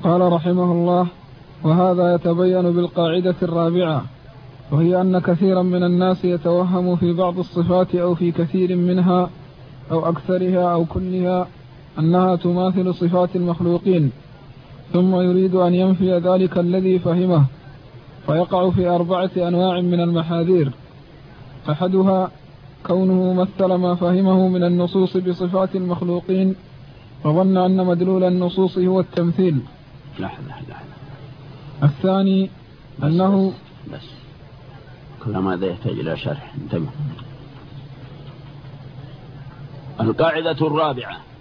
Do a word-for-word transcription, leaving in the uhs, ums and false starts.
قال رحمه الله: وهذا يتبين بالقاعدة الرابعة، وهي أن كثيرا من الناس يتوهم في بعض الصفات أو في كثير منها أو أكثرها أو كلها أنها تماثل صفات المخلوقين، ثم يريد أن ينفي ذلك الذي فهمه، فيقع في أربعة أنواع من المحاذير. أحدها كونه مثل ما فهمه من النصوص بصفات المخلوقين، وظن أن مدلول النصوص هو التمثيل. لحظة لحظة. الثاني بس أنه بس, بس. كل ما ذا يحتاج إلى شرح. انتبه. القاعدة الرابعة